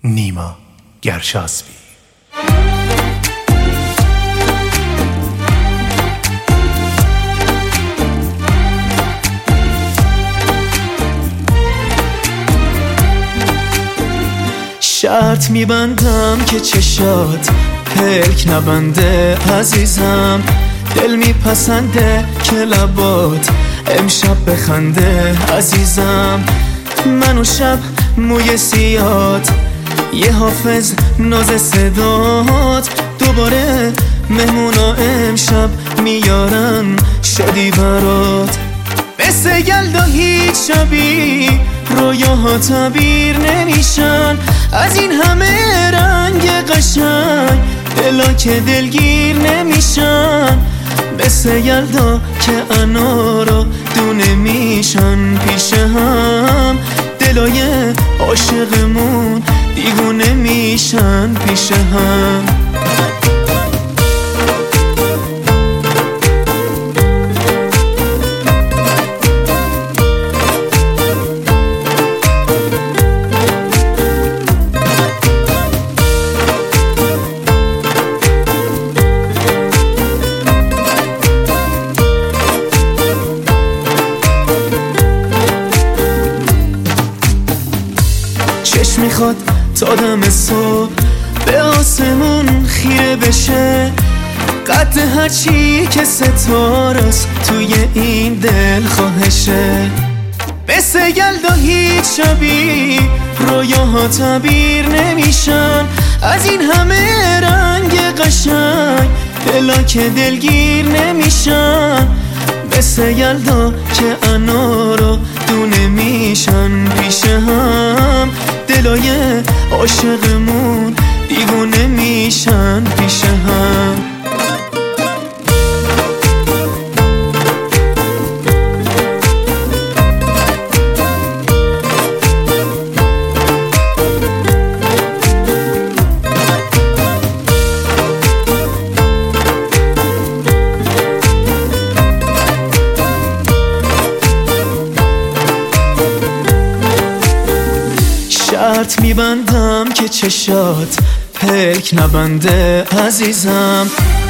نیما گرشاسبی. شرط میبندم که چشات پلک نبنده عزیزم، دل میپسنده که لبات امشب بخنده عزیزم. من و شب موی سیات، یه حافظ ناز صدات، دوباره مهمونا امشب میارن شادی برات. مثل یلدا هیچ شبی رویاها تعبیر نمیشن، از این همه رنگ قشنگ دلا که دلگیر نمیشن. مثل یلدا که انارا دونه میشن پیش هم، دلای عاشقمون دیوونه میشن پیش هم. چشم میخواد تا دم صبح به آسمون خیره بشه، قد هرچی که ستارست توی این دل خواهشه. مثل یلدا هیچ شبی رویاها تعبیر نمیشن، از این همه رنگ قشنگ دلا که دلگیر نمیشن. مثل یلدا که انارا دونه میشن پیش هم، دلای عاشقمون دیوونه میشن پیش هم. شرط میبندم که چشات پلک نبنده عزیزم،